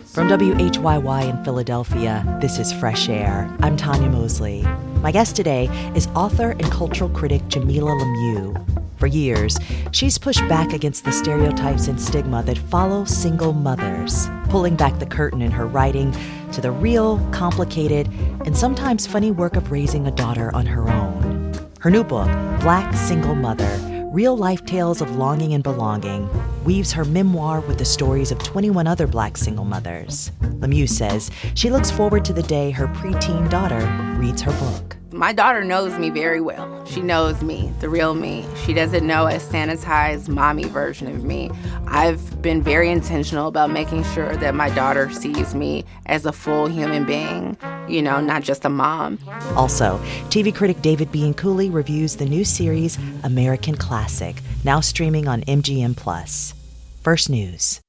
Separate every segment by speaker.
Speaker 1: From WHYY in Philadelphia, this is Fresh Air. I'm Tanya Mosley. My guest today is author and cultural critic Jamilah Lemieux. For years, she's pushed back against the stereotypes and stigma that follow single mothers, pulling back the curtain in her writing to the real, complicated, and sometimes funny work of raising a daughter on her own. Her new book, Black Single Mother, Real-Life Tales of Longing and Belonging, weaves her memoir with the stories of 21 other Black single mothers. Lemieux says she looks forward to the day her preteen daughter reads her book.
Speaker 2: My daughter knows me very well. She knows me, the real me. She doesn't know a sanitized mommy version of me. I've been very intentional about making sure that my daughter sees me as a full human being, not just a mom.
Speaker 1: Also, TV critic David Bianculli reviews the new series American Classic, now streaming on MGM+. First News.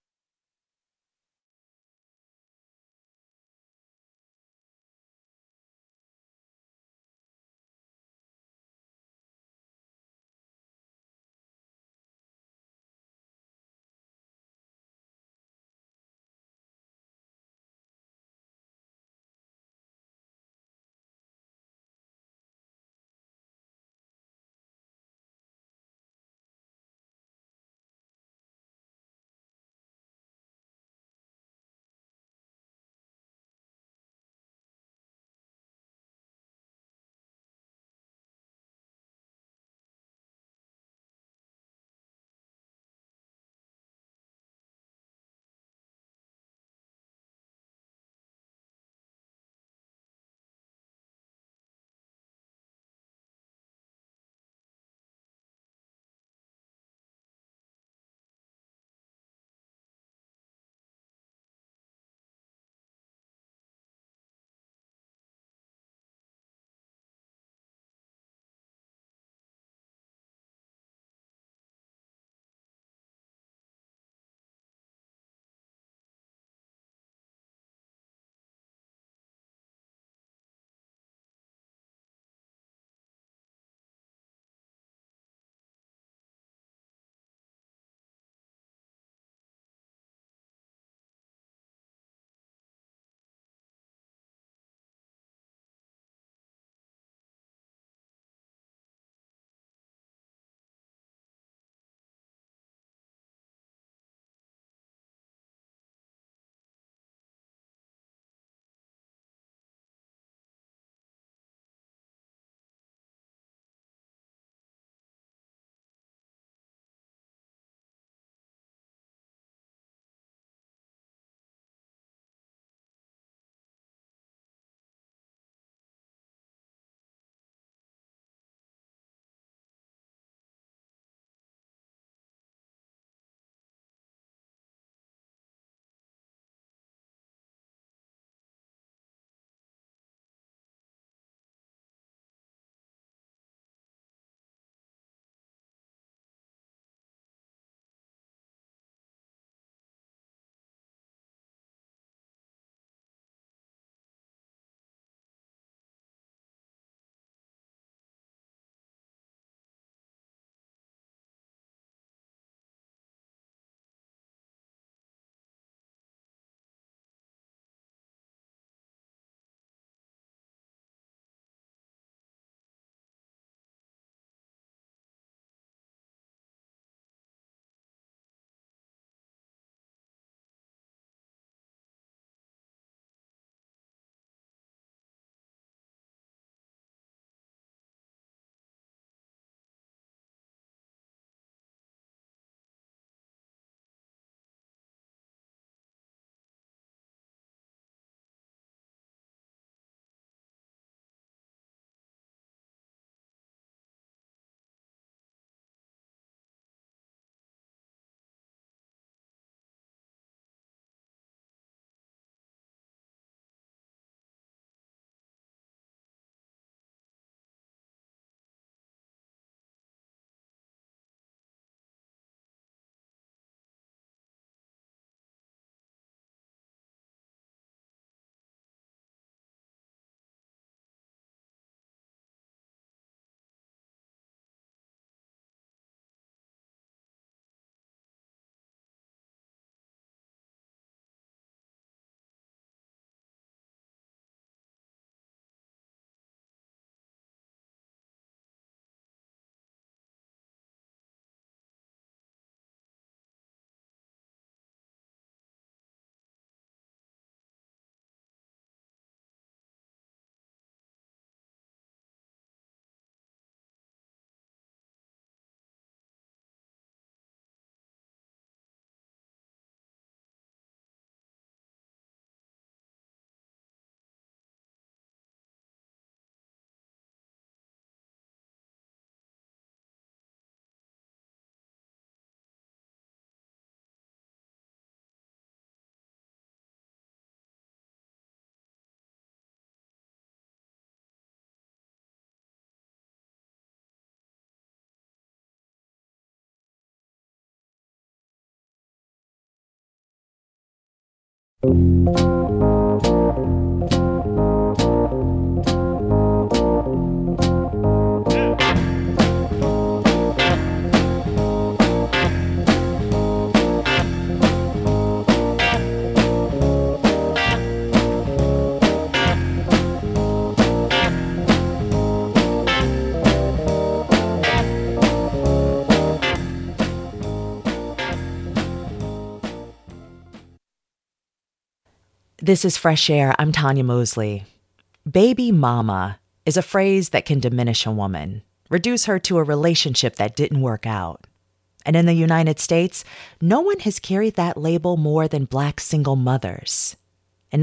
Speaker 1: This is Fresh Air. I'm Tanya Mosley. Baby mama is a phrase that can diminish a woman, reduce her to a relationship that didn't work out. And in the United States, no one has carried that label more than Black single mothers. In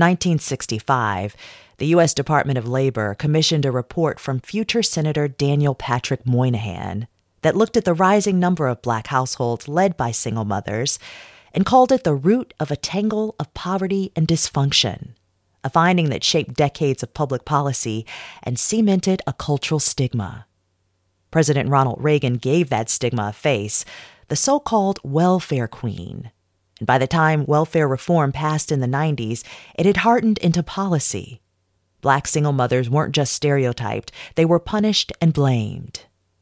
Speaker 1: 1965, the U.S. Department of Labor commissioned a report from future Senator Daniel Patrick Moynihan that looked at the rising number of Black households led by single mothers and called it the root of a tangle of poverty and dysfunction, a finding that shaped decades of public policy and cemented a cultural stigma. President Ronald Reagan gave that stigma a face, the so-called welfare queen. And by the time welfare reform passed in the 90s, it had hardened into policy. Black single mothers weren't just stereotyped, they were punished and blamed.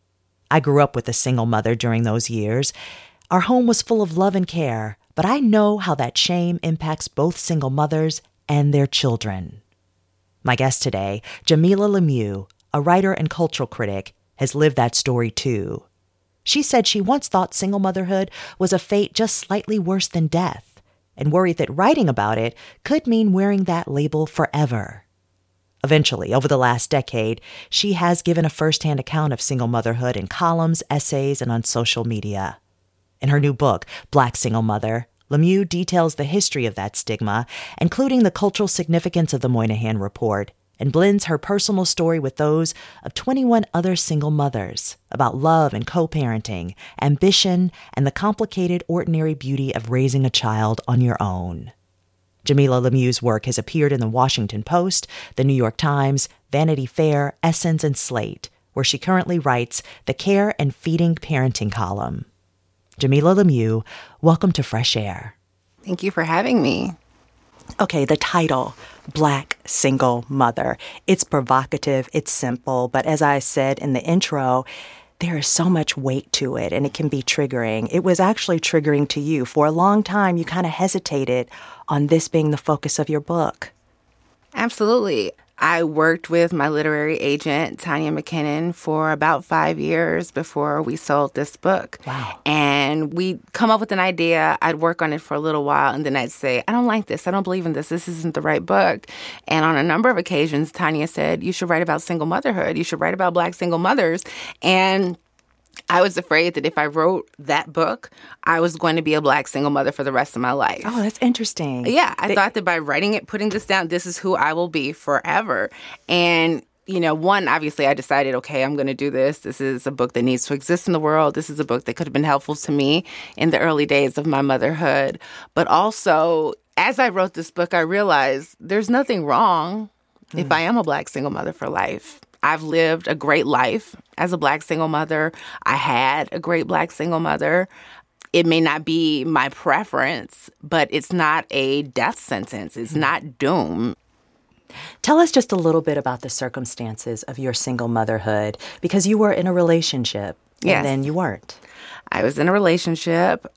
Speaker 1: I grew up with a single mother during those years. Our home was full of love and care, but I know how that shame impacts both single mothers and their children. My guest today, Jamilah Lemieux, a writer and cultural critic, has lived that story too. She said she once thought single motherhood was a fate just slightly worse than death, and worried that writing about it could mean wearing that label forever. Eventually, over the last decade, she has given a firsthand account of single motherhood in columns, essays, and on social media. In her new book, Black Single Mother, Lemieux details the history of that stigma, including the cultural significance of the Moynihan Report, and blends her personal story with those of 21 other single mothers about love and co-parenting, ambition, and the complicated, ordinary beauty of raising a child on your own. Jamilah Lemieux's work has appeared in the Washington Post, the New York Times, Vanity Fair, Essence, and Slate, where she currently writes the Care and Feeding Parenting column. Jamilah Lemieux, welcome to Fresh Air.
Speaker 2: Thank you for having me.
Speaker 1: Okay, the title, Black Single Mother. It's provocative, it's simple, but as I said in the intro, there is so much weight to it, and it can be triggering. It was actually triggering to you. For a long time, you kind of hesitated on this being the focus of your book.
Speaker 2: Absolutely. I worked with my literary agent, Tanya McKinnon, for about 5 years before we sold this book.
Speaker 1: Wow.
Speaker 2: And we'd come up with an idea. I'd work on it for a little while, and then I'd say, I don't like this. I don't believe in this. This isn't the right book. And on a number of occasions, Tanya said, you should write about single motherhood. You should write about Black single mothers. And I was afraid that if I wrote that book, I was going to be a Black single mother for the rest of my life.
Speaker 1: Oh, that's interesting.
Speaker 2: Yeah, I thought that by writing it, putting this down, this is who I will be forever. And, one, obviously I decided, okay, I'm going to do this. This is a book that needs to exist in the world. This is a book that could have been helpful to me in the early days of my motherhood. But also, as I wrote this book, I realized there's nothing wrong if I am a Black single mother for life. I've lived a great life as a Black single mother. I had a great Black single mother. It may not be my preference, but it's not a death sentence. It's not doom.
Speaker 1: Tell us just a little bit about the circumstances of your single motherhood, because you were in a relationship and then you weren't.
Speaker 2: I was in a relationship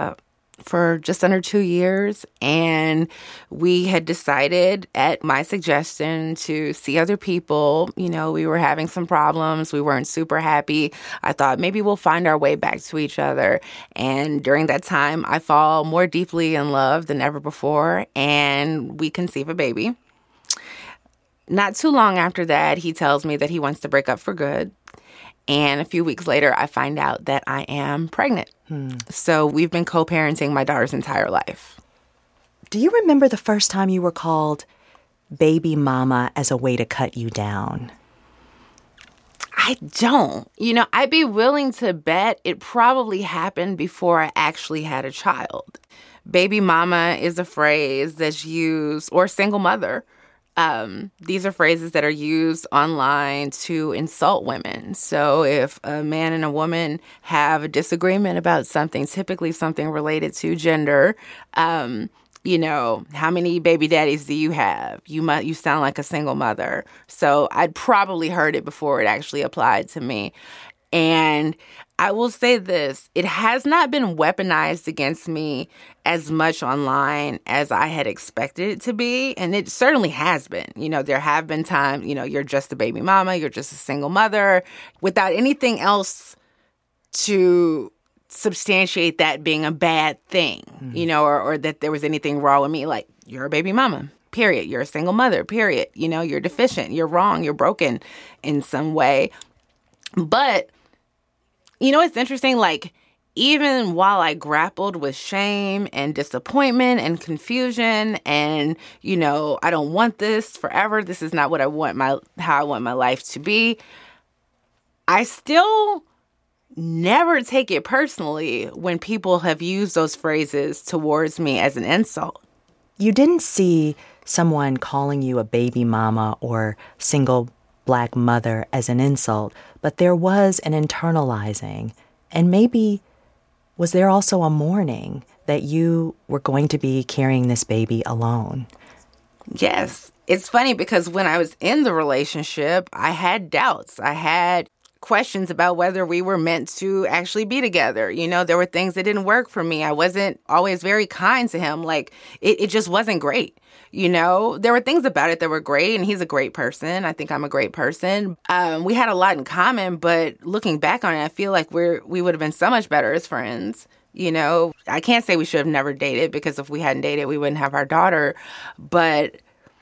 Speaker 2: for just under 2 years, and we had decided at my suggestion to see other people. We were having some problems. We weren't super happy. I thought maybe we'll find our way back to each other. And during that time, I fall more deeply in love than ever before, and we conceive a baby. Not too long after that, he tells me that he wants to break up for good. And a few weeks later, I find out that I am pregnant. So we've been co-parenting my daughter's entire life.
Speaker 1: Do you remember the first time you were called baby mama as a way to cut you down?
Speaker 2: I don't. I'd be willing to bet it probably happened before I actually had a child. Baby mama is a phrase that's used, or single mother. These are phrases that are used online to insult women. So if a man and a woman have a disagreement about something, typically something related to gender, How many baby daddies do you have? You sound like a single mother. So I'd probably heard it before it actually applied to me. And I will say this, it has not been weaponized against me as much online as I had expected it to be. And it certainly has been. There have been times, you're just a baby mama, you're just a single mother, without anything else to substantiate that being a bad thing, or that there was anything wrong with me. Like, you're a baby mama, period. You're a single mother, period. You're deficient, you're wrong, you're broken in some way. But, it's interesting, like, even while I grappled with shame and disappointment and confusion and, I don't want this forever, this is not what how I want my life to be, I still never take it personally when people have used those phrases towards me as an insult.
Speaker 1: You didn't see someone calling you a baby mama or single Black mother as an insult, but there was an internalizing. And maybe was there also a mourning that you were going to be carrying this baby alone?
Speaker 2: Yes. It's funny because when I was in the relationship, I had doubts. I had questions about whether we were meant to actually be together. There were things that didn't work for me. I wasn't always very kind to him. Like, it just wasn't great. There were things about it that were great, and he's a great person. I think I'm a great person. We had a lot in common, but looking back on it, I feel like we would have been so much better as friends. I can't say we should have never dated, because if we hadn't dated, we wouldn't have our daughter. But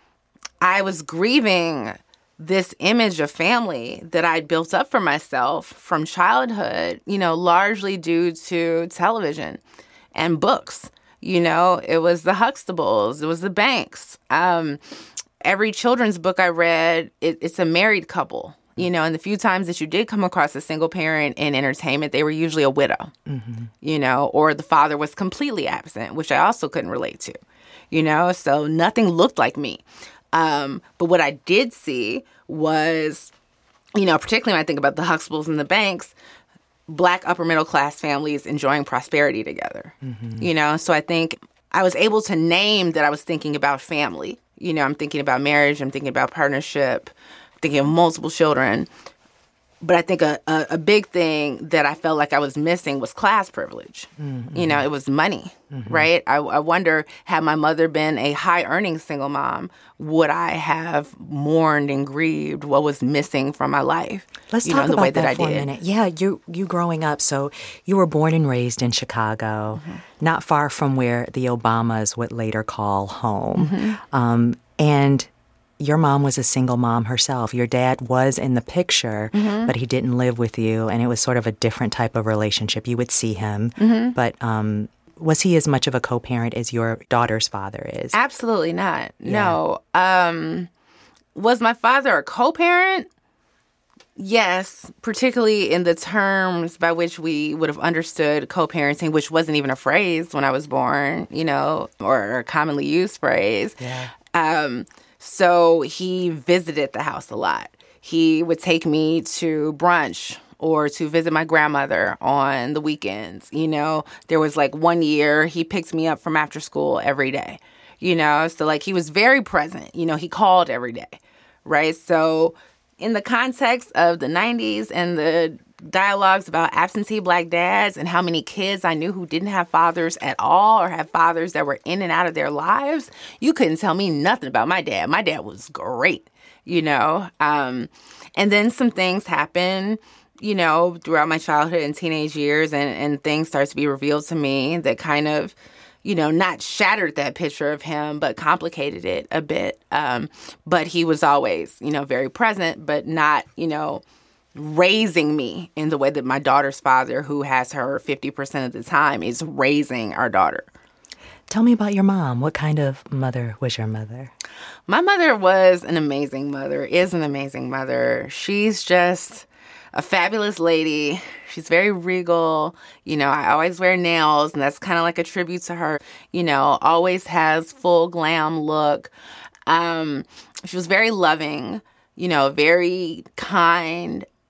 Speaker 2: I was grieving this image of family that I'd built up for myself from childhood, largely due to television and books. It was the Huxtables, it was the Banks. Every children's book I read, it's a married couple. And the few times that you did come across a single parent in entertainment, they were usually a widow, or the father was completely absent, which I also couldn't relate to, so nothing looked like me. But what I did see was, particularly when I think about the Huxtables and the Banks, Black upper middle class families enjoying prosperity together. So I think I was able to name that I was thinking about family. I'm thinking about marriage, I'm thinking about partnership, thinking of multiple children. But I think a big thing that I felt like I was missing was class privilege. It was money, right? I wonder, had my mother been a high-earning single mom, would I have mourned and grieved what was missing from my life?
Speaker 1: Let's talk about that for a minute. Yeah, you growing up, so you were born and raised in Chicago, not far from where the Obamas would later call home. And your mom was a single mom herself. Your dad was in the picture, but he didn't live with you, and it was sort of a different type of relationship. You would see him, but was he as much of a co-parent as your daughter's father is?
Speaker 2: Absolutely not. Yeah. No. Was my father a co-parent? Yes, particularly in the terms by which we would have understood co-parenting, which wasn't even a phrase when I was born, or a commonly used phrase. Yeah. So he visited the house a lot. He would take me to brunch or to visit my grandmother on the weekends. There was like one year he picked me up from after school every day, so like he was very present. He called every day, right? So in the context of the 90s and the dialogues about absentee Black dads and how many kids I knew who didn't have fathers at all or had fathers that were in and out of their lives, you couldn't tell me nothing about my dad. My dad was great, And then some things happened, throughout my childhood and teenage years, and things started to be revealed to me that kind of, not shattered that picture of him, but complicated it a bit. But he was always, very present, but not, raising me in the way that my daughter's father, who has her 50% of the time, is raising our daughter.
Speaker 1: Tell me about your mom. What kind of mother was your mother?
Speaker 2: My mother was an amazing mother, is an amazing mother. She's just a fabulous lady. She's very regal. I always wear nails, and that's kind of like a tribute to her. Always has full glam look. She was very loving, very kind,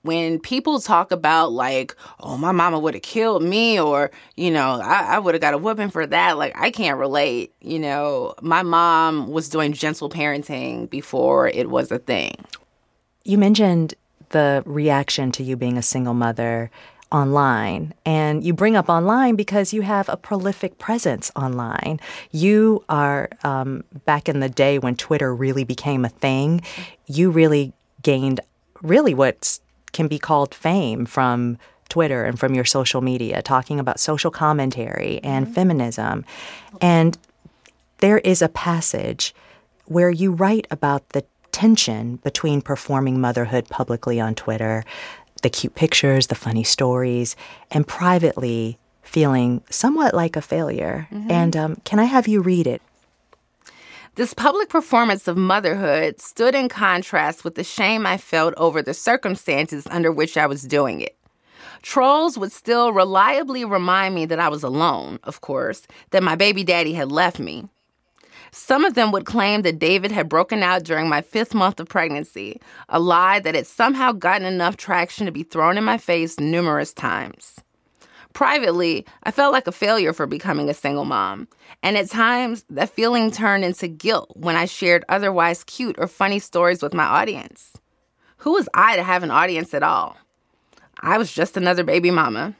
Speaker 2: when people talk about like, oh, my mama would have killed me, or, I would have got a whooping for that, like, I can't relate. My mom was doing gentle parenting before it was a thing.
Speaker 1: You mentioned the reaction to you being a single mother online, and you bring up online because you have a prolific presence online. You are, back in the day when Twitter really became a thing, you really gained really what can be called fame from Twitter and from your social media, talking about social commentary and feminism. And there is a passage where you write about the tension between performing motherhood publicly on Twitter, the cute pictures, the funny stories, and privately feeling somewhat like a failure. And can I have you read it?
Speaker 2: This public performance of motherhood stood in contrast with the shame I felt over the circumstances under which I was doing it. Trolls would still reliably remind me that I was alone, of course, that my baby daddy had left me. Some of them would claim that David had broken out during my 5th month of pregnancy, a lie that had somehow gotten enough traction to be thrown in my face numerous times. Privately, I felt like a failure for becoming a single mom, and at times that feeling turned into guilt when I shared otherwise cute or funny stories with my audience. Who was I to have an audience at all? I was just another baby mama.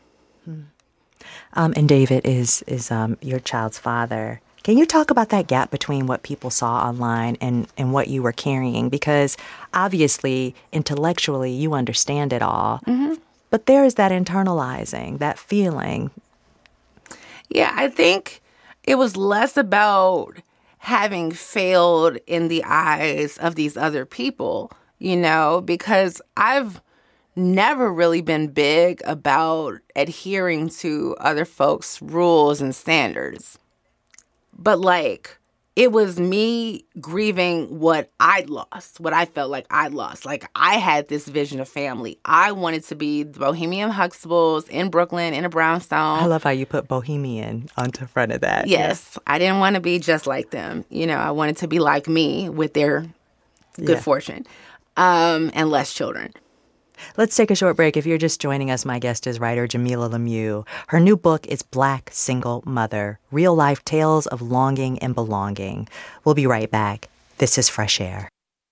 Speaker 1: And David is your child's father. Can you talk about that gap between what people saw online and what you were carrying? Because obviously, intellectually, you understand it all. But there is that internalizing, that feeling.
Speaker 2: Yeah, I think it was less about having failed in the eyes of these other people, because I've never really been big about adhering to other folks' rules and standards. But, it was me grieving what I'd lost, what I felt like I'd lost. Like, I had this vision of family. I wanted to be the Bohemian Huxtables in Brooklyn, in a brownstone.
Speaker 1: I love how you put Bohemian onto front of that.
Speaker 2: Yes. Yeah. I didn't want to be just like them. I wanted to be like me with their good fortune and less children.
Speaker 1: Let's take a short break. If you're just joining us, my guest is writer Jamilah Lemieux. Her new book is Black Single Mother, Real-Life Tales of Longing and Belonging. We'll be right back. This is Fresh Air.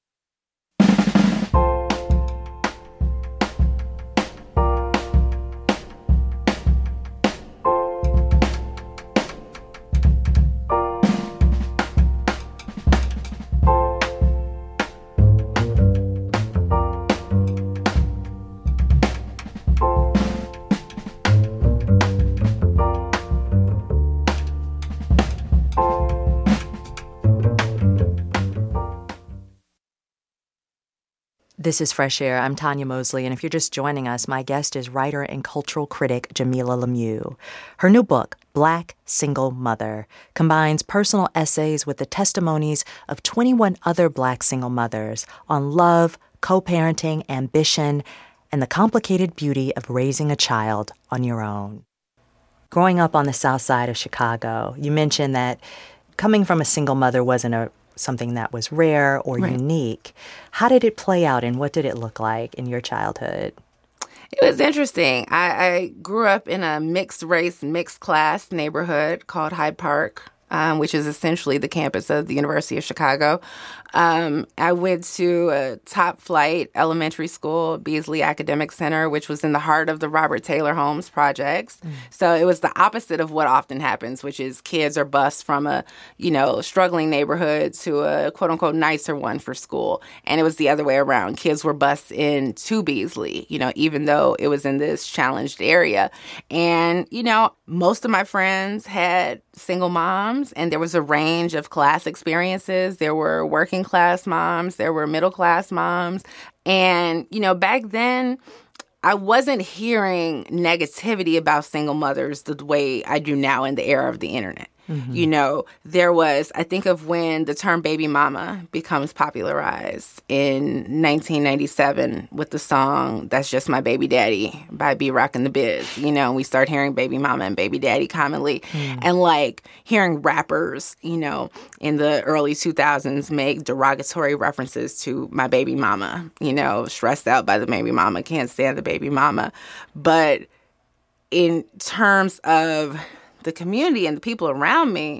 Speaker 1: This is Fresh Air. I'm Tanya Mosley, and if you're just joining us, my guest is writer and cultural critic Jamilah Lemieux. Her new book, Black Single Mother, combines personal essays with the testimonies of 21 other Black single mothers on love, co-parenting, ambition, and the complicated beauty of raising a child on your own. Growing up on the South Side of Chicago, you mentioned that coming from a single mother wasn't something that was rare or unique. How did it play out, and what did it look like in your childhood?
Speaker 2: It was interesting. I grew up in a mixed race, mixed class neighborhood called Hyde Park, which is essentially the campus of the University of Chicago. I went to a top flight elementary school, Beasley Academic Center, which was in the heart of the Robert Taylor Homes projects. So it was the opposite of what often happens, which is kids are bused from a, struggling neighborhood to a quote unquote nicer one for school. And it was the other way around. Kids were bused into Beasley, even though it was in this challenged area. And, most of my friends had single moms, and there was a range of class experiences. There were working class moms, there were middle class moms. And, back then, I wasn't hearing negativity about single mothers the way I do now in the era of the internet. You know, there was, I think of when the term baby mama becomes popularized in 1997 with the song That's Just My Baby Daddy by B-Rock and the Biz. You know, we start hearing baby mama and baby daddy commonly. And like hearing rappers, you know, in the early 2000s make derogatory references to my baby mama, you know, stressed out by the baby mama, can't stand the baby mama. But in terms of the community and the people around me,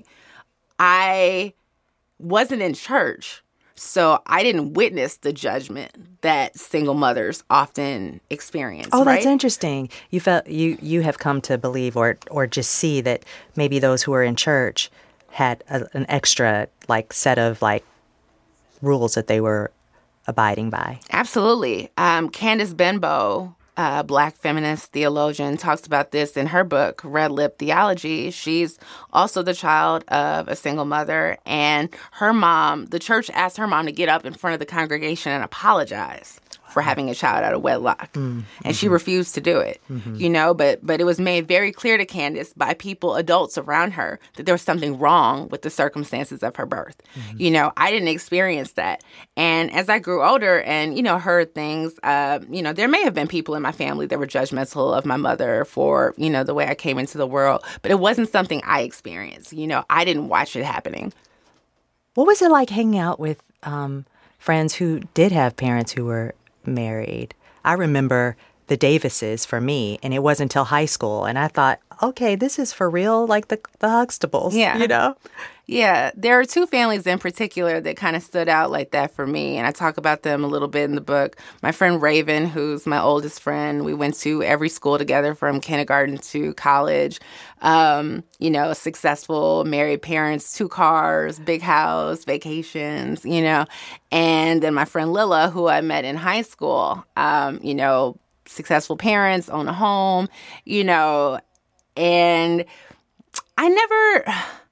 Speaker 2: I wasn't in church. So I didn't witness the judgment that single mothers often experience.
Speaker 1: Oh,
Speaker 2: right?
Speaker 1: That's interesting. You felt you have come to believe or just see that maybe those who were in church had an extra like set of like rules that they were abiding by.
Speaker 2: Absolutely. Candace Benbow, Black feminist theologian, talks about this in her book, Red Lip Theology. She's also the child of a single mother, and her mom, the church asked her mom to get up in front of the congregation and apologize for having a child out of wedlock. And she refused to do it, you know, but it was made very clear to Candace by people, adults around her, that there was something wrong with the circumstances of her birth. You know, I didn't experience that. And as I grew older and, you know, heard things, you know, there may have been people in my family that were judgmental of my mother for, you know, the way I came into the world, but it wasn't something I experienced. You know, I didn't watch it happening.
Speaker 1: What was it like hanging out with friends who did have parents who were married? I remember the Davises for me, and it wasn't until high school, and I thought, okay, this is for real, like the Huxtables, you know?
Speaker 2: Yeah, there are two families in particular that kind of stood out like that for me, and I talk about them a little bit in the book. My friend Raven, who's my oldest friend, we went to every school together from kindergarten to college. You know, successful, married parents, 2 cars, big house, vacations, you know. And then my friend Lila, who I met in high school, you know, successful parents, own a home, you know, and I never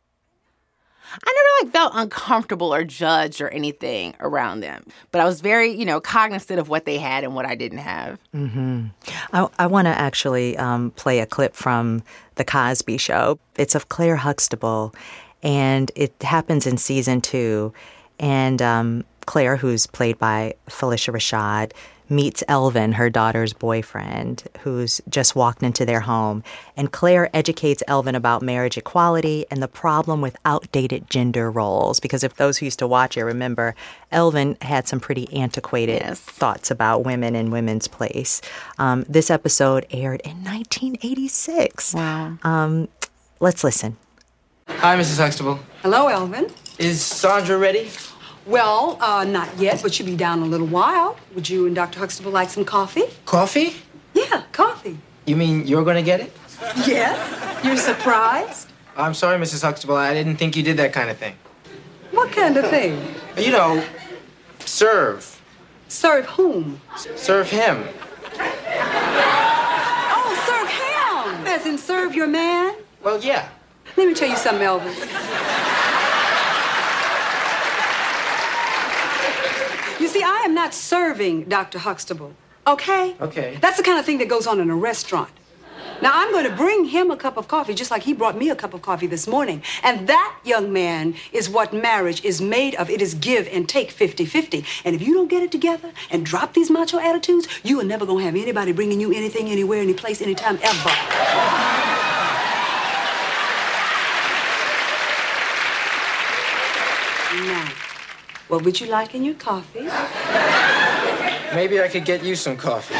Speaker 2: like felt uncomfortable or judged or anything around them. But I was very, you know, cognizant of what they had and what I didn't have.
Speaker 1: I want to actually play a clip from The Cosby Show. It's of Claire Huxtable, and it happens in season 2. And Claire, who's played by Phylicia Rashad, meets Elvin, her daughter's boyfriend, who's just walked into their home. And Claire educates Elvin about marriage equality and the problem with outdated gender roles. Because if those who used to watch it remember, Elvin had some pretty antiquated thoughts about women and women's place. This episode aired in 1986.
Speaker 2: Wow.
Speaker 1: Let's listen.
Speaker 3: Hi, Mrs. Huxtable.
Speaker 4: Hello, Elvin.
Speaker 3: Is Sandra ready?
Speaker 4: Well, not yet, but she'll be down in a little while. Would you and Dr. Huxtable like some coffee?
Speaker 3: Coffee?
Speaker 4: Yeah, coffee.
Speaker 3: You mean you're gonna get it?
Speaker 4: Yes? You're surprised?
Speaker 3: I'm sorry, Mrs. Huxtable. I didn't think you did that kind of thing.
Speaker 4: What kind of thing?
Speaker 3: You know, serve.
Speaker 4: Serve whom?
Speaker 3: Serve him.
Speaker 4: Oh, serve him! As in serve your man?
Speaker 3: Well, yeah.
Speaker 4: Let me tell you something, Elvin. You see, I am not serving Dr. Huxtable, okay?
Speaker 3: Okay.
Speaker 4: That's the kind of thing that goes on in a restaurant. Now, I'm going to bring him a cup of coffee just like he brought me a cup of coffee this morning. And that, young man, is what marriage is made of. It is give and take 50-50. And if you don't get it together and drop these macho attitudes, you are never going to have anybody bringing you anything, anywhere, any place, anytime, ever. Now, what would you like in your coffee?
Speaker 3: Maybe I could get you some coffee.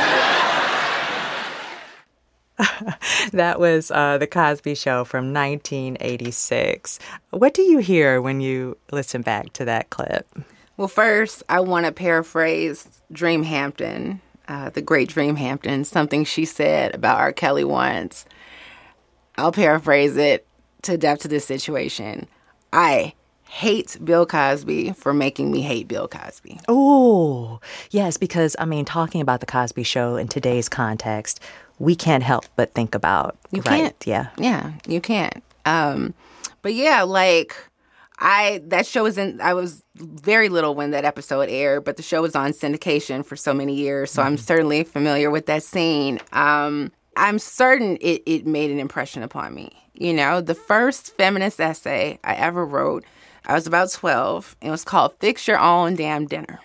Speaker 1: That was The Cosby Show from 1986. What do you hear when you listen back to that clip?
Speaker 2: Well, first, I want to paraphrase Dream Hampton, the great Dream Hampton, something she said about R. Kelly once. I'll paraphrase it to adapt to this situation. I hate Bill Cosby for making me hate Bill Cosby.
Speaker 1: Oh, yes, because, I mean, talking about The Cosby Show in today's context, we can't help but think about.
Speaker 2: You can't.
Speaker 1: Yeah.
Speaker 2: Yeah, you can't. But yeah, like, that show was I was very little when that episode aired, but the show was on syndication for so many years, so I'm certainly familiar with that scene. I'm certain it made an impression upon me. You know, the first feminist essay I ever wrote, I was about 12. It was called Fix Your Own Damn Dinner.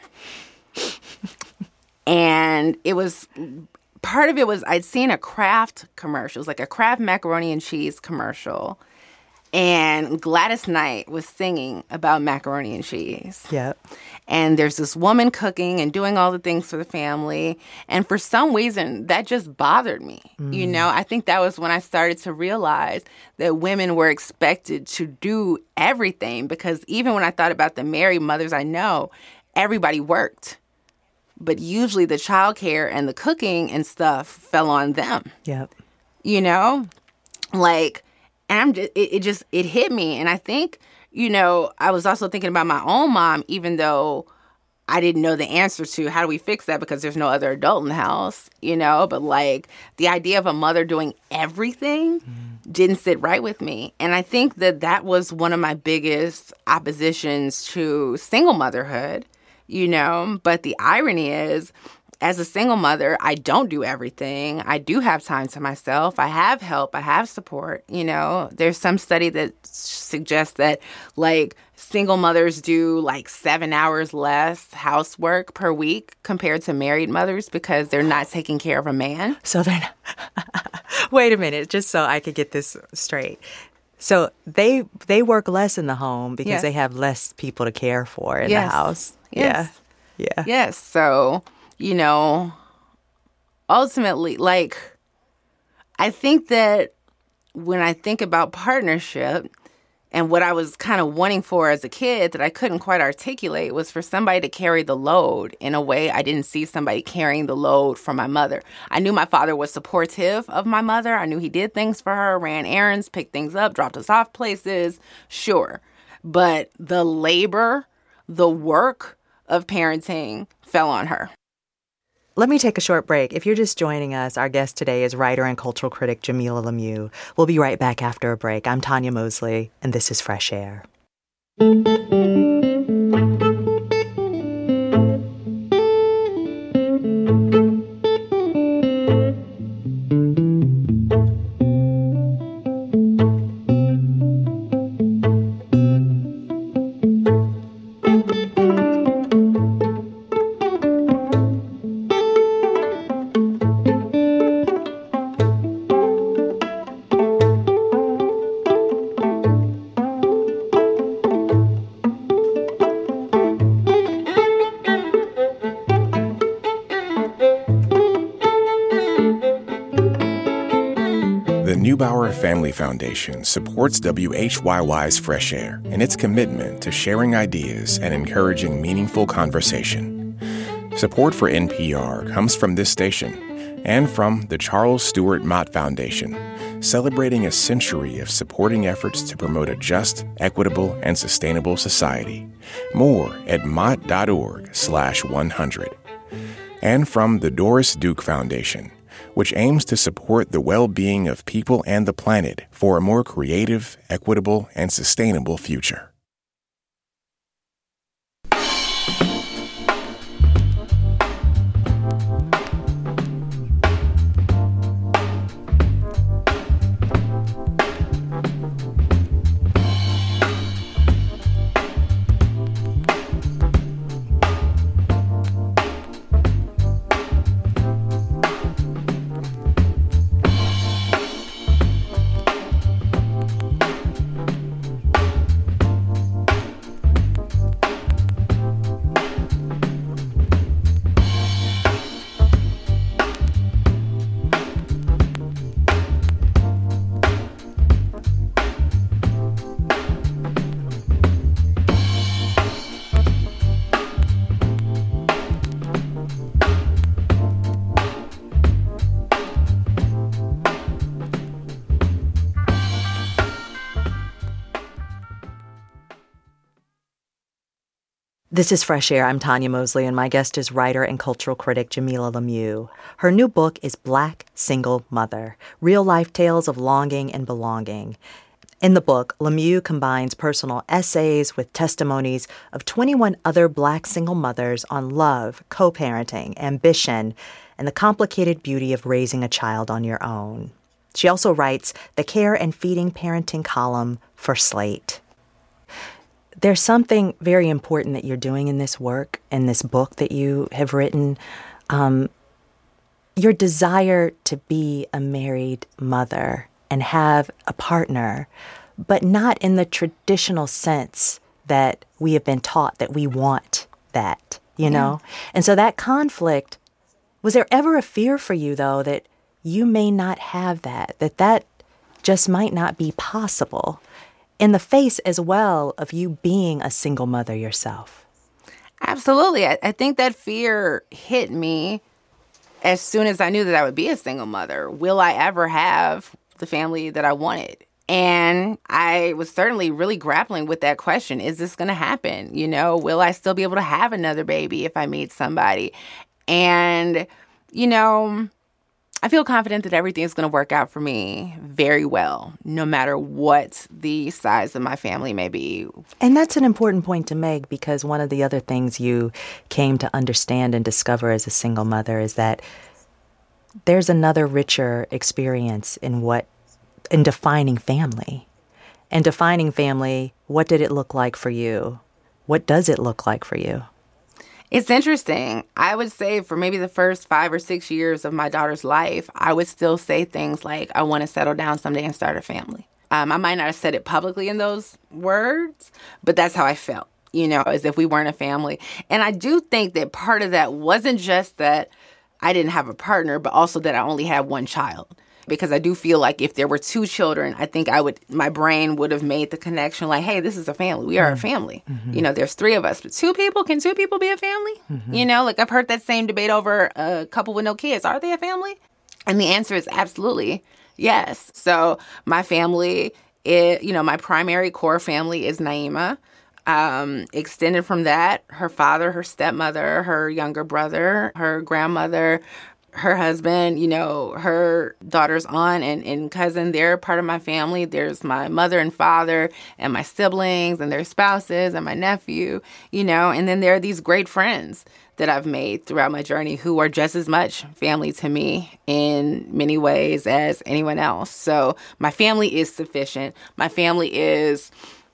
Speaker 2: And it was, part of it was I'd seen a Kraft commercial. It was like a Kraft macaroni and cheese commercial. And Gladys Knight was singing about macaroni and cheese.
Speaker 1: Yep.
Speaker 2: And there's this woman cooking and doing all the things for the family. And for some reason, that just bothered me. You know, I think that was when I started to realize that women were expected to do everything. Because even when I thought about the married mothers I know, everybody worked. But usually the childcare and the cooking and stuff fell on them.
Speaker 1: Yep.
Speaker 2: You know? Like... And it hit me. And I think, you know, I was also thinking about my own mom, even though I didn't know the answer to how do we fix that because there's no other adult in the house, you know. But like the idea of a mother doing everything didn't sit right with me. And I think that was one of my biggest oppositions to single motherhood, you know. But the irony is, as a single mother, I don't do everything. I do have time to myself. I have help. I have support. You know, there's some study that suggests that like single mothers do like 7 hours less housework per week compared to married mothers because they're not taking care of a man.
Speaker 1: So they're not. Wait a minute, just so I could get this straight. So they work less in the home because they have less people to care for in the house.
Speaker 2: Yes.
Speaker 1: Yeah.
Speaker 2: Yes. So... You know, ultimately, like, I think that when I think about partnership and what I was kind of wanting for as a kid that I couldn't quite articulate was for somebody to carry the load in a way I didn't see somebody carrying the load for my mother. I knew my father was supportive of my mother. I knew he did things for her, ran errands, picked things up, dropped us off places. Sure. But the labor, the work of parenting fell on her.
Speaker 1: Let me take a short break. If you're just joining us, our guest today is writer and cultural critic Jamilah Lemieux. We'll be right back after a break. I'm Tanya Mosley, and this is Fresh Air.
Speaker 5: Neubauer Family Foundation supports WHYY's Fresh Air and its commitment to sharing ideas and encouraging meaningful conversation. Support for NPR comes from this station and from the Charles Stewart Mott Foundation, celebrating a century of supporting efforts to promote a just, equitable, and sustainable society. More at mott.org/100. And from the Doris Duke Foundation, which aims to support the well-being of people and the planet for a more creative, equitable, and sustainable future.
Speaker 1: This is Fresh Air. I'm Tanya Mosley, and my guest is writer and cultural critic Jamilah Lemieux. Her new book is Black Single Mother, Real-Life Tales of Longing and Belonging. In the book, Lemieux combines personal essays with testimonies of 21 other Black single mothers on love, co-parenting, ambition, and the complicated beauty of raising a child on your own. She also writes the Care and Feeding Parenting column for Slate. There's something very important that you're doing in this work, in this book that you have written. Your desire to be a married mother and have a partner, but not in the traditional sense that we have been taught that we want that, you know? And so that conflict, was there ever a fear for you, though, that you may not have that just might not be possible in the face as well of you being a single mother yourself?
Speaker 2: Absolutely. I think that fear hit me as soon as I knew that I would be a single mother. Will I ever have the family that I wanted? And I was certainly really grappling with that question. Is this going to happen? You know, will I still be able to have another baby if I meet somebody? And, you know, I feel confident that everything is going to work out for me very well, no matter what the size of my family may be.
Speaker 1: And that's an important point to make, because one of the other things you came to understand and discover as a single mother is that there's another richer experience in defining family. And defining family, what did it look like for you? What does it look like for you?
Speaker 2: It's interesting. I would say for maybe the first 5 or 6 years of my daughter's life, I would still say things like, I want to settle down someday and start a family. I might not have said it publicly in those words, but that's how I felt, you know, as if we weren't a family. And I do think that part of that wasn't just that I didn't have a partner, but also that I only had one child. Because I do feel like if there were 2 children, I think my brain would have made the connection like, hey, this is a family. We are a family. Mm-hmm. You know, there's 3 of us, but 2 people, can 2 people be a family? Mm-hmm. You know, like I've heard that same debate over a couple with no kids. Are they a family? And the answer is absolutely yes. So my family, my primary core family is Naima. Extended from that, her father, her stepmother, her younger brother, her grandmother, her husband, you know, her daughter's aunt and cousin, they're part of my family. There's my mother and father and my siblings and their spouses and my nephew, you know, and then there are these great friends that I've made throughout my journey who are just as much family to me in many ways as anyone else. So my family is sufficient. My family is,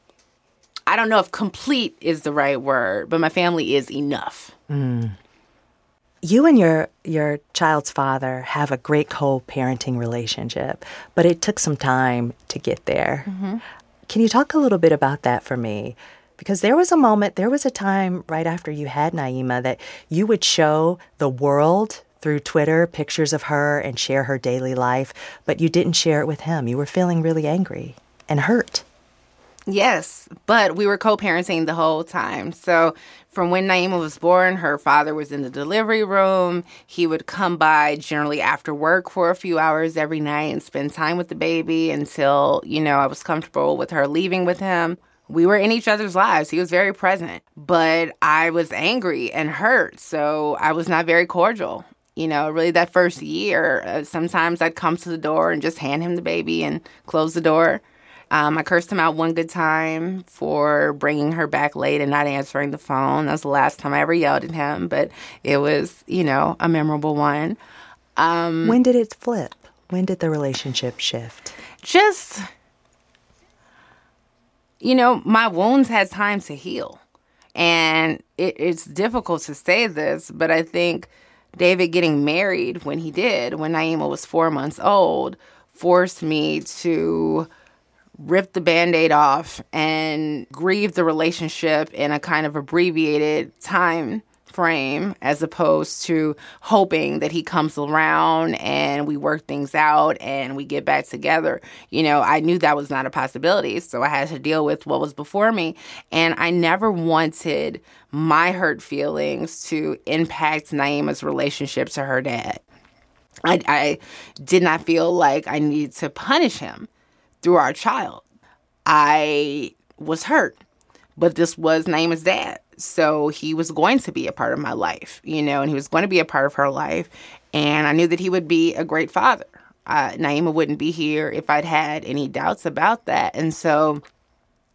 Speaker 2: I don't know if complete is the right word, but my family is enough.
Speaker 1: Mm. You and your child's father have a great co-parenting relationship, but it took some time to get there. Mm-hmm. Can you talk a little bit about that for me? Because there was a time right after you had Naima that you would show the world through Twitter pictures of her and share her daily life, but you didn't share it with him. You were feeling really angry and hurt.
Speaker 2: Yes, but we were co-parenting the whole time. So from when Naima was born, her father was in the delivery room. He would come by generally after work for a few hours every night and spend time with the baby until, you know, I was comfortable with her leaving with him. We were in each other's lives. He was very present, but I was angry and hurt, so I was not very cordial. You know, really that first year, sometimes I'd come to the door and just hand him the baby and close the door. I cursed him out one good time for bringing her back late and not answering the phone. That was the last time I ever yelled at him, but it was, you know, a memorable one.
Speaker 1: When did it flip? When did the relationship shift?
Speaker 2: Just, you know, my wounds had time to heal. And it's difficult to say this, but I think David getting married when he did, when Naima was 4 months old, forced me to rip the Band-Aid off and grieve the relationship in a kind of abbreviated time frame, as opposed to hoping that he comes around and we work things out and we get back together. You know, I knew that was not a possibility, so I had to deal with what was before me. And I never wanted my hurt feelings to impact Naima's relationship to her dad. I did not feel like I needed to punish him through our child. I was hurt, but this was Naima's dad. So he was going to be a part of my life, you know, and he was going to be a part of her life. And I knew that he would be a great father. Naima wouldn't be here if I'd had any doubts about that. And so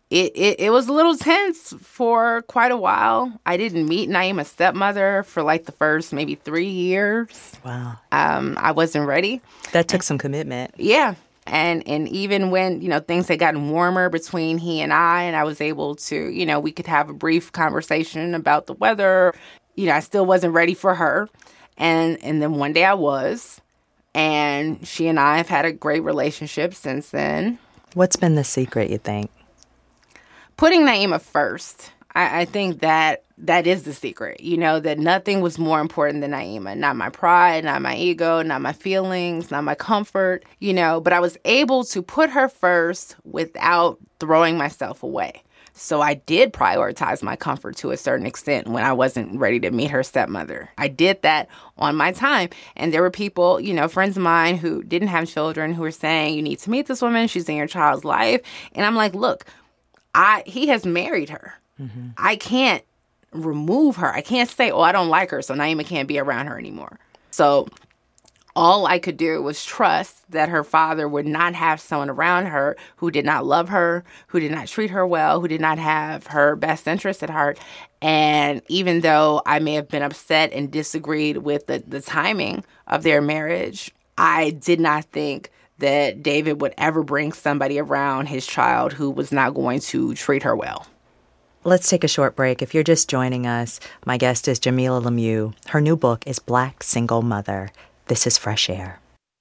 Speaker 2: it was a little tense for quite a while. I didn't meet Naima's stepmother for like the first maybe 3 years.
Speaker 1: Wow.
Speaker 2: I wasn't ready.
Speaker 1: That took some commitment.
Speaker 2: Yeah. And even when, things had gotten warmer between he and I was able to, we could have a brief conversation about the weather, I still wasn't ready for her. And then one day I was, and she and I have had a great relationship since then.
Speaker 1: What's been the secret, you think?
Speaker 2: Putting Naima first. I think that is the secret, that nothing was more important than Naima. Not my pride, not my ego, not my feelings, not my comfort, but I was able to put her first without throwing myself away. So I did prioritize my comfort to a certain extent when I wasn't ready to meet her stepmother. I did that on my time. And there were people, friends of mine who didn't have children who were saying, you need to meet this woman. She's in your child's life. And I'm like, look, he has married her. Mm-hmm. I can't remove her. I can't say, I don't like her, so Naima can't be around her anymore. So all I could do was trust that her father would not have someone around her who did not love her, who did not treat her well, who did not have her best interest at heart. And even though I may have been upset and disagreed with the timing of their marriage, I did not think that David would ever bring somebody around his child who was not going to treat her well.
Speaker 1: Let's take a short break. If you're just joining us, my guest is Jamilah Lemieux. Her new book is Black Single Mother. This is Fresh Air.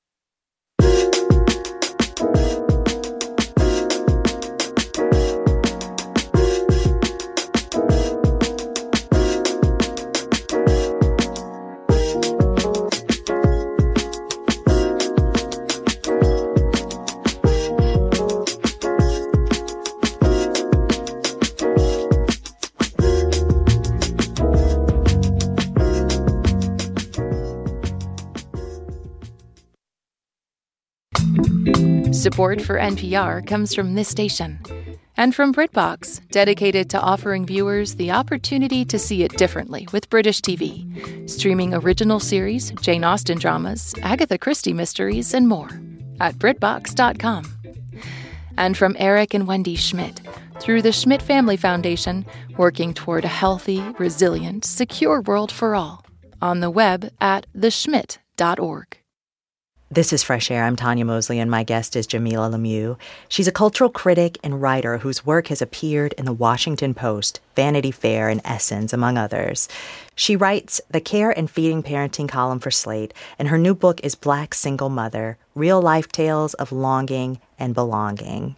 Speaker 6: Support for NPR comes from this station and from BritBox, dedicated to offering viewers the opportunity to see it differently with British TV, streaming original series, Jane Austen dramas, Agatha Christie mysteries, and more at BritBox.com. And from Eric and Wendy Schmidt, through the Schmidt Family Foundation, working toward a healthy, resilient, secure world for all, on the web at theschmidt.org.
Speaker 1: This is Fresh Air. I'm Tanya Mosley, and my guest is Jamilah Lemieux. She's a cultural critic and writer whose work has appeared in The Washington Post, Vanity Fair, and Essence, among others. She writes the Care and Feeding Parenting column for Slate, and her new book is Black Single Mother, Real-Life Tales of Longing and Belonging.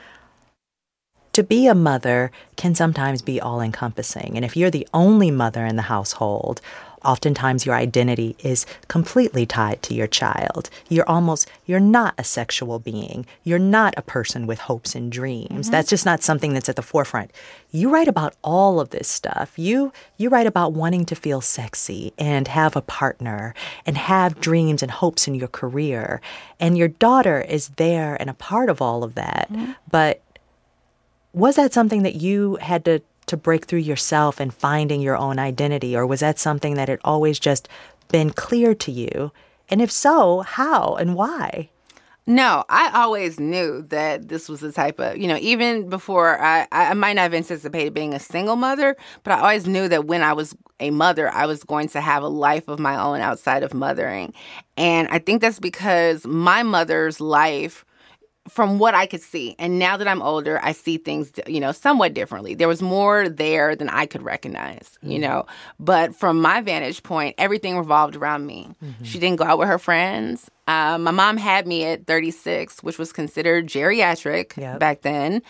Speaker 1: To be a mother can sometimes be all-encompassing, and if you're the only mother in the household, oftentimes your identity is completely tied to your child. You're not a sexual being. You're not a person with hopes and dreams. Mm-hmm. That's just not something that's at the forefront. You write about all of this stuff. You write about wanting to feel sexy and have a partner and have dreams and hopes in your career. And your daughter is there and a part of all of that. Mm-hmm. But was that something that you had to break through yourself and finding your own identity? Or was that something that had always just been clear to you? And if so, how and why?
Speaker 2: No, I always knew that this was the type of, even before I might not have anticipated being a single mother, but I always knew that when I was a mother, I was going to have a life of my own outside of mothering. And I think that's because my mother's life, from what I could see, and now that I'm older, I see things, somewhat differently. There was more there than I could recognize, But from my vantage point, everything revolved around me. Mm-hmm. She didn't go out with her friends. My mom had me at 36, which was considered geriatric back then.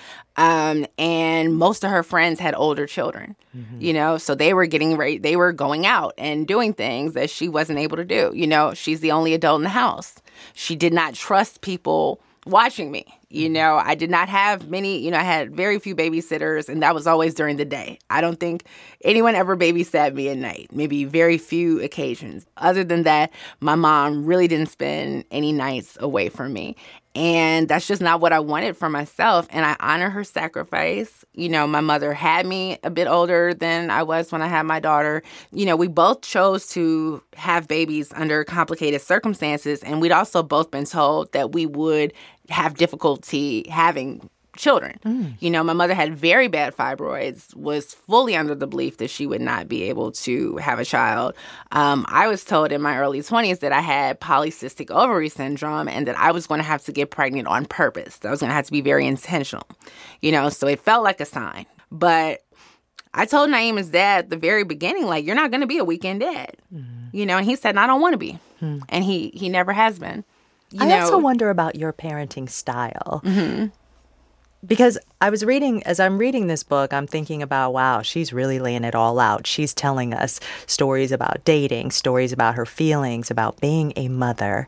Speaker 2: And most of her friends had older children, so they were getting ready. They were going out and doing things that she wasn't able to do. She's the only adult in the house. She did not trust people watching me. I did not have many, I had very few babysitters, and that was always during the day. I don't think anyone ever babysat me at night, maybe very few occasions. Other than that, my mom really didn't spend any nights away from me. And that's just not what I wanted for myself. And I honor her sacrifice. My mother had me a bit older than I was when I had my daughter. We both chose to have babies under complicated circumstances. And we'd also both been told that we would have difficulty having children. You know, my mother had very bad fibroids, was fully under the belief that she would not be able to have a child. I was told in my early 20s that I had polycystic ovary syndrome and that I was going to have to get pregnant on purpose. That I was going to have to be very intentional, you know, so it felt like a sign. But I told Naeem's dad at the very beginning, like, you're not going to be a weekend dad, you know, and he said, I don't want to be. And he never has been.
Speaker 1: I also wonder about your parenting style. Because as I'm reading this book, I'm thinking about, wow, she's really laying it all out. She's telling us stories about dating, stories about her feelings, about being a mother.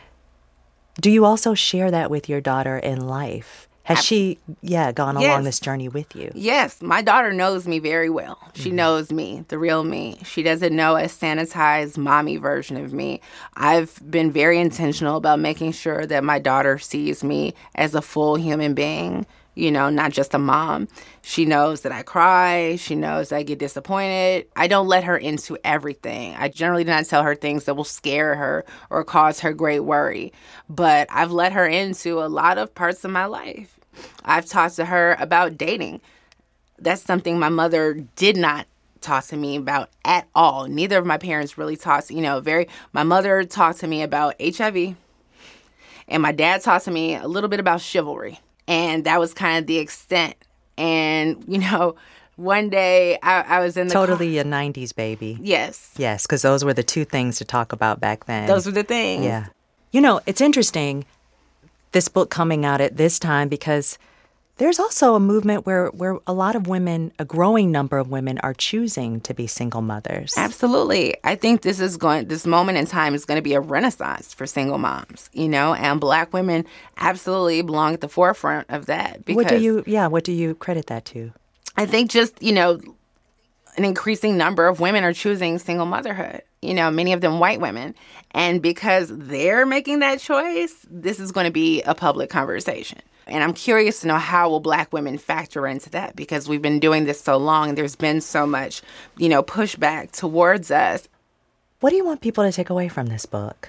Speaker 1: Do you also share that with your daughter in life? Has she, gone along this journey with you?
Speaker 2: Yes. My daughter knows me very well. She knows me, the real me. She doesn't know a sanitized mommy version of me. I've been very intentional about making sure that my daughter sees me as a full human being, you know, not just a mom. She knows that I cry. She knows I get disappointed. I don't let her into everything. I generally do not tell her things that will scare her or cause her great worry. But I've let her into a lot of parts of my life. I've talked to her about dating. That's something my mother did not talk to me about at all. Neither of my parents really talked, my mother talked to me about HIV. And my dad talked to me a little bit about chivalry. And that was kind of the extent. And, one day I was in the
Speaker 1: Totally a 90s baby.
Speaker 2: Yes.
Speaker 1: Yes, because those were the two things to talk about back then.
Speaker 2: Those were the things.
Speaker 1: Yeah. It's interesting, this book coming out at this time, because there's also a movement where a lot of women, a growing number of women, are choosing to be single mothers.
Speaker 2: Absolutely. I think this moment in time is going to be a renaissance for single moms, and Black women absolutely belong at the forefront of that. Because
Speaker 1: what do you credit that to?
Speaker 2: I think just, an increasing number of women are choosing single motherhood, many of them white women. And because they're making that choice, this is going to be a public conversation. And I'm curious to know how will Black women factor into that, because we've been doing this so long and there's been so much, pushback towards us.
Speaker 1: What do you want people to take away from this book?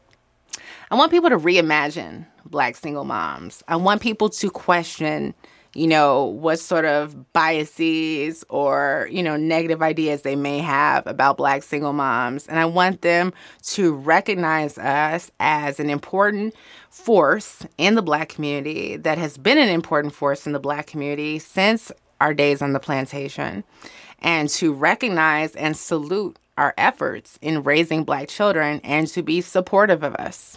Speaker 2: I want people to reimagine Black single moms. I want people to question, what sort of biases or, negative ideas they may have about Black single moms. And I want them to recognize us as an important force in the Black community that has been an important force in the Black community since our days on the plantation, and to recognize and salute our efforts in raising Black children and to be supportive of us.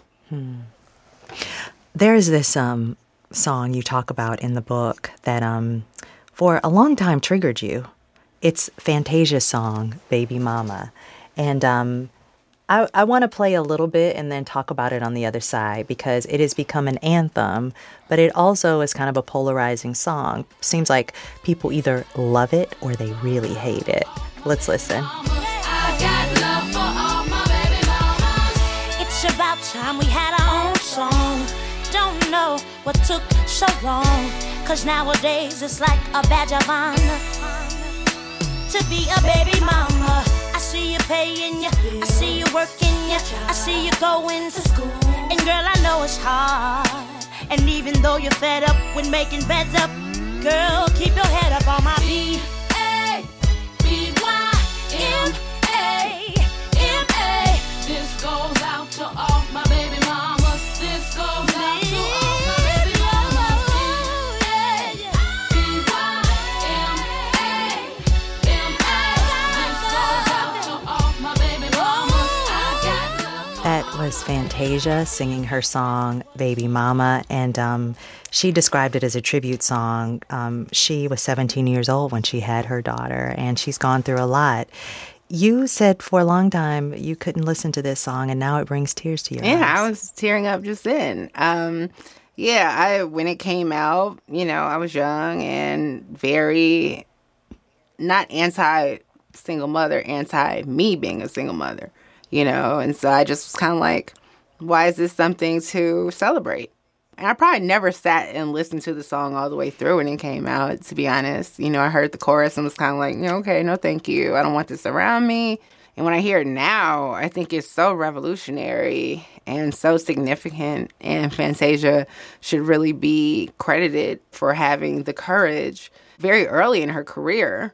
Speaker 1: There's this song you talk about in the book that for a long time triggered you. It's Fantasia's song, Baby Mama. And I want to play a little bit and then talk about it on the other side, because it has become an anthem, but it also is kind of a polarizing song. Seems like people either love it or they really hate it. Let's listen.
Speaker 7: I got love for all my baby mamas. It's about time we had our own song. Don't know what took so long, 'cause nowadays it's like a badge of honor to be a baby mama. I see you paying you, I see you working you, I see you going to school. And girl, I know it's hard. And even though you're fed up with making beds up, girl, keep your head up on my B-A-B-Y-M-A-M-A. This goes out to all my baby mamas. This goes out to all my baby mamas.
Speaker 1: That was Fantasia singing her song, Baby Mama, and she described it as a tribute song. She was 17 years old when she had her daughter, and she's gone through a lot. You said for a long time you couldn't listen to this song, and now it brings tears to your eyes.
Speaker 2: Yeah, I was tearing up just then. When it came out, I was young and very not anti-single mother, anti-me being a single mother. And so I just was kind of like, why is this something to celebrate? And I probably never sat and listened to the song all the way through when it came out, to be honest. I heard the chorus and was kind of like, okay, no thank you. I don't want this around me. And when I hear it now, I think it's so revolutionary and so significant. And Fantasia should really be credited for having the courage very early in her career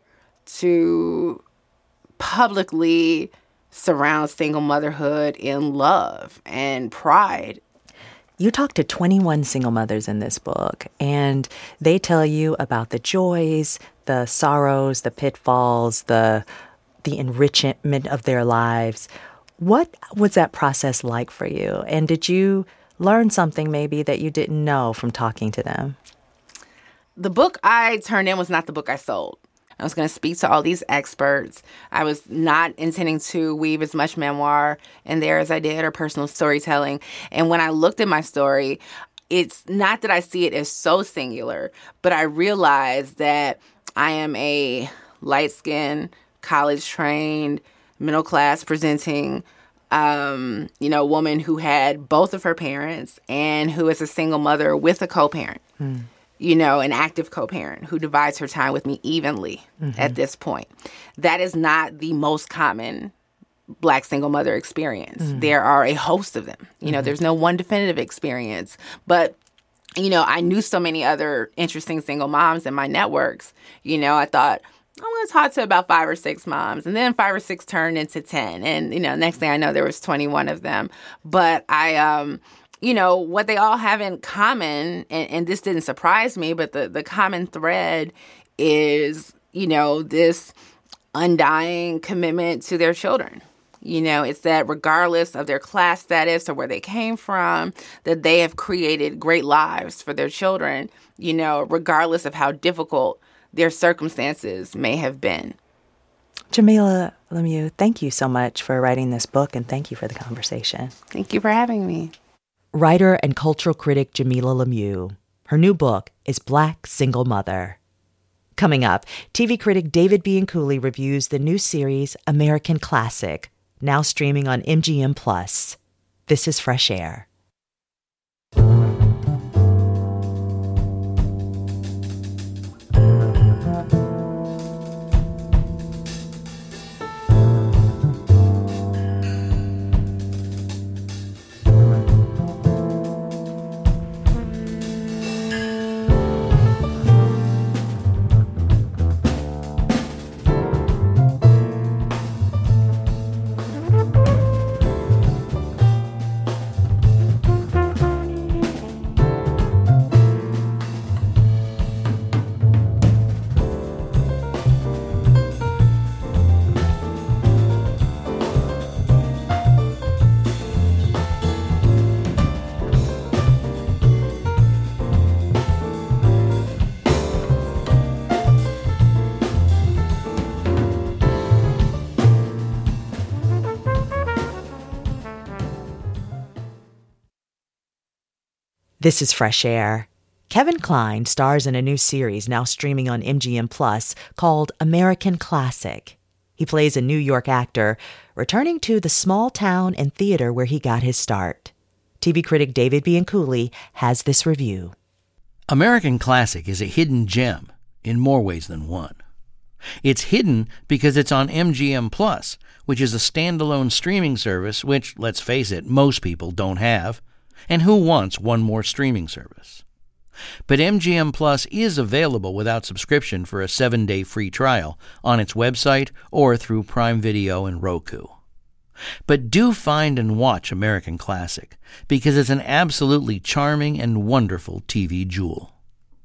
Speaker 2: to publicly surround single motherhood in love and pride.
Speaker 1: You talk to 21 single mothers in this book, and they tell you about the joys, the sorrows, the pitfalls, the enrichment of their lives. What was that process like for you? And did you learn something maybe that you didn't know from talking to them?
Speaker 2: The book I turned in was not the book I sold. I was going to speak to all these experts. I was not intending to weave as much memoir in there as I did, or personal storytelling. And when I looked at my story, it's not that I see it as so singular, but I realized that I am a light-skinned, college-trained, middle-class presenting, woman who had both of her parents and who is a single mother with a co-parent. An active co-parent who divides her time with me evenly at this point. That is not the most common Black single mother experience. There are a host of them. There's no one definitive experience. But, I knew so many other interesting single moms in my networks. I thought, I'm going to talk to about 5 or 6 moms. And then 5 or 6 turned into 10. And, next thing I know, there was 21 of them. But I... what they all have in common, and this didn't surprise me, but the common thread is, this undying commitment to their children. It's that regardless of their class status or where they came from, that they have created great lives for their children, regardless of how difficult their circumstances may have been.
Speaker 1: Jamilah Lemieux, thank you so much for writing this book, and thank you for the conversation.
Speaker 2: Thank you for having me.
Speaker 1: Writer and cultural critic Jamilah Lemieux. Her new book is Black Single Mother. Coming up, TV critic David Bianculli reviews the new series American Classic, now streaming on MGM+. This is Fresh Air. This is Fresh Air. Kevin Kline stars in a new series now streaming on MGM+ called American Classic. He plays a New York actor returning to the small town and theater where he got his start. TV critic David Bianculli has this review.
Speaker 8: American Classic is a hidden gem in more ways than one. It's hidden because it's on MGM+, which is a standalone streaming service which, let's face it, most people don't have. And who wants one more streaming service? But MGM Plus is available without subscription for a 7-day free trial on its website or through Prime Video and Roku. But do find and watch American Classic, because it's an absolutely charming and wonderful TV jewel.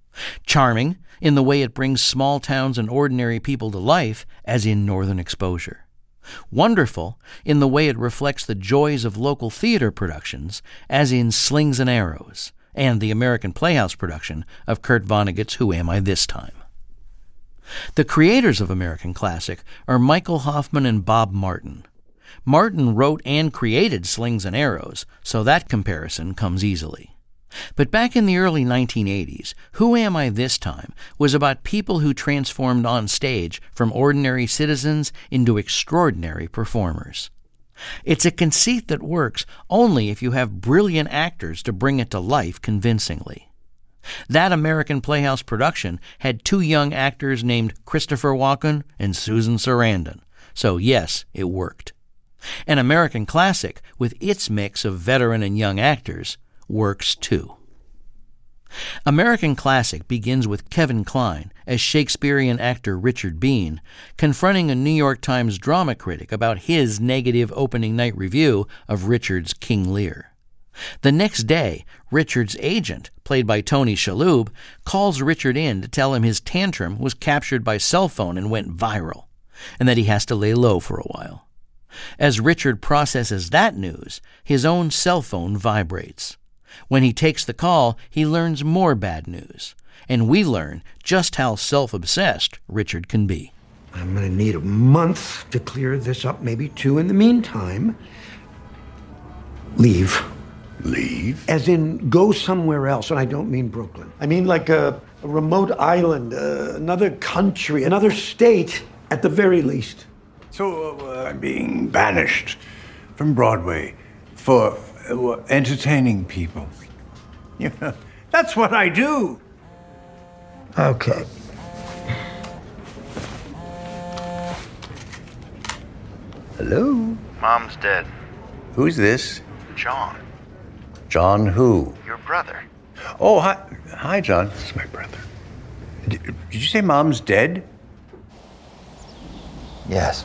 Speaker 8: Charming in the way it brings small towns and ordinary people to life, as in Northern Exposure. Wonderful in the way it reflects the joys of local theater productions, as in Slings and Arrows, and the American Playhouse production of Kurt Vonnegut's Who Am I This Time? The creators of American Classic are Michael Hoffman and Bob Martin. Martin wrote and created Slings and Arrows, so that comparison comes easily. But back in the early 1980s, Who Am I This Time was about people who transformed on stage from ordinary citizens into extraordinary performers. It's a conceit that works only if you have brilliant actors to bring it to life convincingly. That American Playhouse production had 2 young actors named Christopher Walken and Susan Sarandon, So yes, it worked. An American Classic, with its mix of veteran and young actors, works too. American Classic begins with Kevin Kline as Shakespearean actor Richard Bean confronting a New York Times drama critic about his negative opening night review of Richard's King Lear. The next day, Richard's agent, played by Tony Shalhoub, calls Richard in to tell him his tantrum was captured by cell phone and went viral, and that he has to lay low for a while. As Richard processes that news, his own cell phone vibrates. When he takes the call, he learns more bad news, and we learn just how self-obsessed Richard can be.
Speaker 9: I'm going to need a month to clear this up, maybe 2. In the meantime, leave.
Speaker 10: Leave?
Speaker 9: As in, go somewhere else, and I don't mean Brooklyn. I mean like a remote island, another country, another state, at the very least.
Speaker 10: So I'm being banished from Broadway for entertaining people. Yeah, that's what I do.
Speaker 9: Okay. Hello?
Speaker 11: Mom's dead.
Speaker 10: Who's this?
Speaker 11: John.
Speaker 10: John who?
Speaker 11: Your brother.
Speaker 10: Oh, hi, John. This is my brother. Did you say Mom's dead?
Speaker 11: Yes.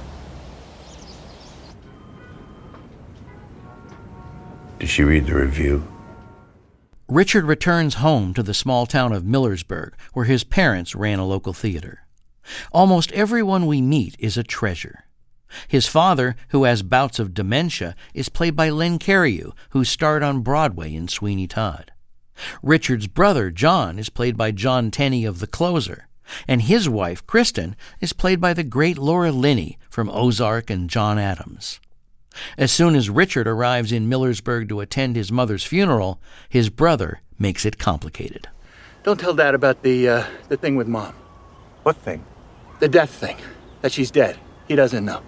Speaker 10: Did she read the review?
Speaker 8: Richard returns home to the small town of Millersburg, where his parents ran a local theater. Almost everyone we meet is a treasure. His father, who has bouts of dementia, is played by Len Cariou, who starred on Broadway in Sweeney Todd. Richard's brother, John, is played by John Tenney of The Closer, and his wife, Kristen, is played by the great Laura Linney from Ozark and John Adams. As soon as Richard arrives in Millersburg to attend his mother's funeral, his brother makes it complicated.
Speaker 12: Don't tell Dad about the thing with Mom.
Speaker 10: What thing?
Speaker 12: The death thing. That she's dead. He doesn't know.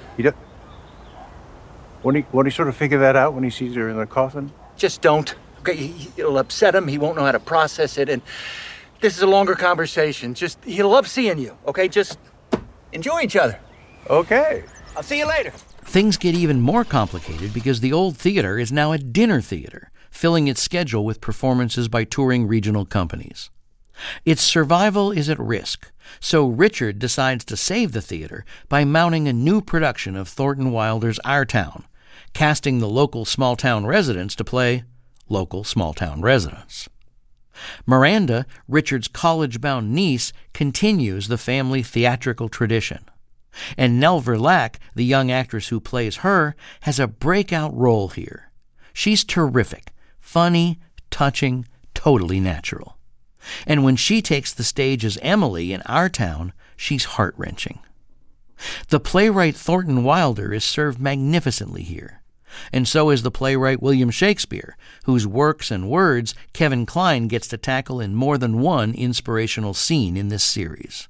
Speaker 10: Won't he sort of figure that out when he sees her in the coffin?
Speaker 12: Just don't. Okay, it'll upset him. He won't know how to process it. And this is a longer conversation. He'll love seeing you. Okay, just enjoy each other.
Speaker 10: Okay.
Speaker 12: I'll see you later.
Speaker 8: Things get even more complicated because the old theater is now a dinner theater, filling its schedule with performances by touring regional companies. Its survival is at risk, so Richard decides to save the theater by mounting a new production of Thornton Wilder's Our Town, casting the local small-town residents to play local small-town residents. Miranda, Richard's college-bound niece, continues the family theatrical tradition. And Nell Verlaque, the young actress who plays her, has a breakout role here. She's terrific, funny, touching, totally natural. And when she takes the stage as Emily in Our Town, she's heart-wrenching. The playwright Thornton Wilder is served magnificently here, and so is the playwright William Shakespeare, whose works and words Kevin Kline gets to tackle in more than one inspirational scene in this series.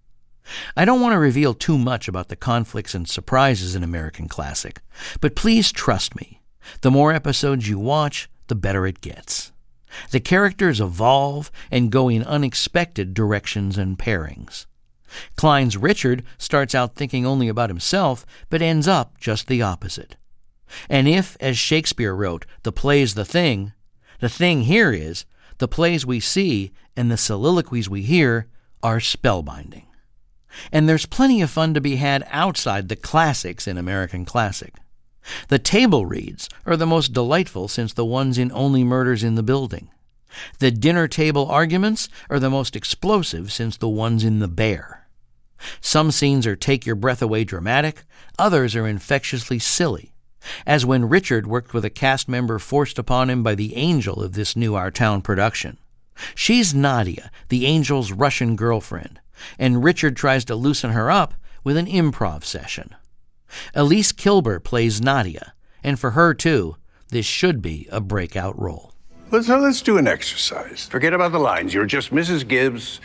Speaker 8: I don't want to reveal too much about the conflicts and surprises in American Classic, but please trust me. The more episodes you watch, the better it gets. The characters evolve and go in unexpected directions and pairings. Kline's Richard starts out thinking only about himself, but ends up just the opposite. And if, as Shakespeare wrote, the play's the thing here is, the plays we see and the soliloquies we hear are spellbinding. And there's plenty of fun to be had outside the classics in American Classic. The table reads are the most delightful since the ones in Only Murders in the Building. The dinner table arguments are the most explosive since the ones in The Bear. Some scenes are take-your-breath-away dramatic, others are infectiously silly, as when Richard worked with a cast member forced upon him by the angel of this new Our Town production. She's Nadia, the angel's Russian girlfriend, and Richard tries to loosen her up with an improv session. Elise Kilber plays Nadia, and for her, too, this should be a breakout role.
Speaker 10: Let's do an exercise. Forget about the lines. You're just Mrs. Gibbs,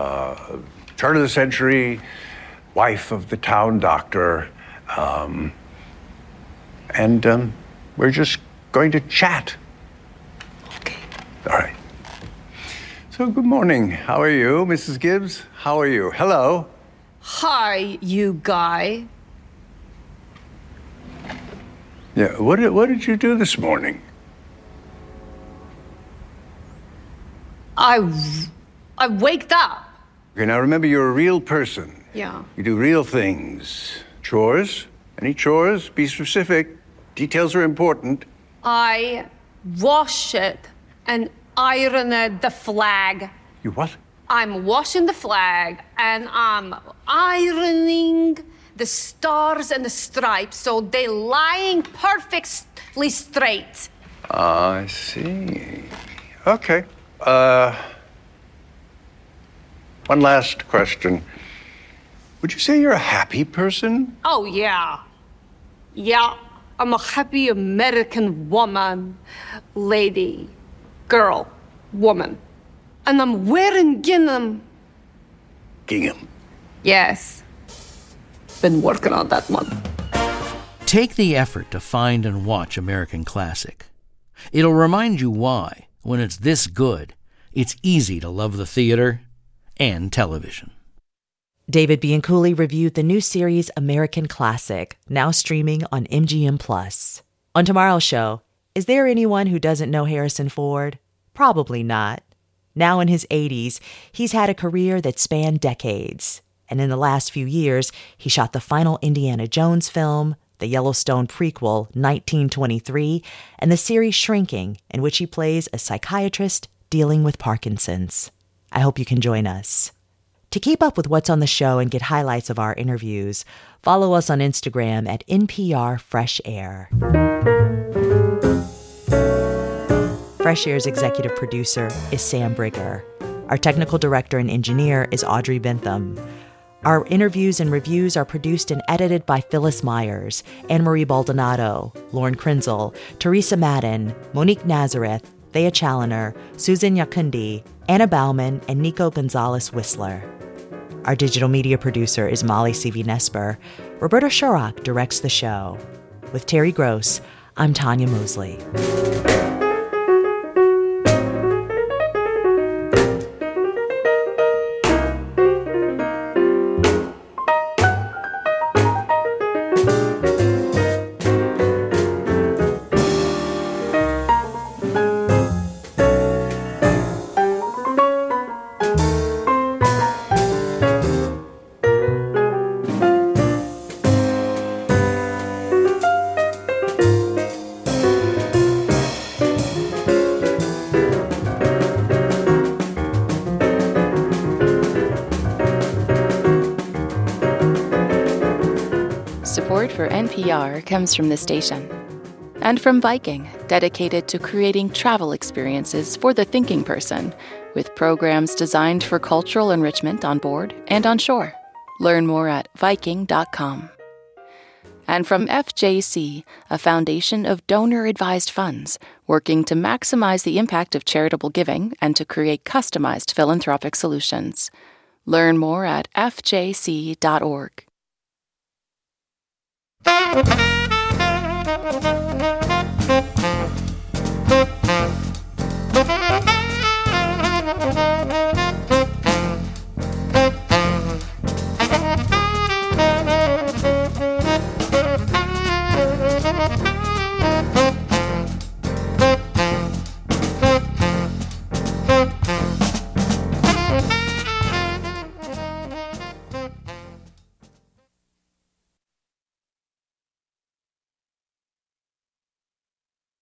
Speaker 10: turn of the century, wife of the town doctor, and we're just going to chat.
Speaker 4: Okay.
Speaker 10: All right. So, good morning. How are you, Mrs. Gibbs? How are you? Hello.
Speaker 13: Hi, you guy.
Speaker 10: Yeah, what did you do this morning?
Speaker 11: I waked up.
Speaker 10: Okay, now remember, you're a real person.
Speaker 11: Yeah.
Speaker 10: You do real things. Chores? Any chores? Be specific. Details are important.
Speaker 11: I wash it and iron the flag.
Speaker 10: You what?
Speaker 11: I'm washing the flag and I'm ironing the stars and the stripes so they lying perfectly straight.
Speaker 10: I see. Okay. One last question. Would you say you're a happy person?
Speaker 11: Oh, yeah. Yeah, I'm a happy American woman, lady, girl, woman. And I'm wearing gingham.
Speaker 10: Gingham?
Speaker 11: Yes. Been working on that one.
Speaker 8: Take the effort to find and watch American Classic. It'll remind you why, when it's this good, it's easy to love the theater and television.
Speaker 1: David Bianculli reviewed the new series American Classic, now streaming on MGM+. On tomorrow's show, is there anyone who doesn't know Harrison Ford? Probably not. Now in his 80s, he's had a career that spanned decades. And in the last few years, he shot the final Indiana Jones film, the Yellowstone prequel, 1923, and the series Shrinking, in which he plays a psychiatrist dealing with Parkinson's. I hope you can join us. To keep up with what's on the show and get highlights of our interviews, follow us on Instagram at NPR Fresh Air. Fresh Air's executive producer is Sam Brigger. Our technical director and engineer is Audrey Bentham. Our interviews and reviews are produced and edited by Phyllis Myers, Anne-Marie Baldonado, Lauren Krenzel, Teresa Madden, Monique Nazareth, Thea Challoner, Susan Yakundi, Anna Bauman, and Nico Gonzalez-Whistler. Our digital media producer is Molly C.V. Roberta Shurrock directs the show. With Terry Gross, I'm Tanya Mosley.
Speaker 6: Support for NPR comes from the station. And from Viking, dedicated to creating travel experiences for the thinking person, with programs designed for cultural enrichment on board and on shore. Learn more at Viking.com. And from FJC, a foundation of donor-advised funds, working to maximize the impact of charitable giving and to create customized philanthropic solutions. Learn more at fjc.org.
Speaker 7: Thank you.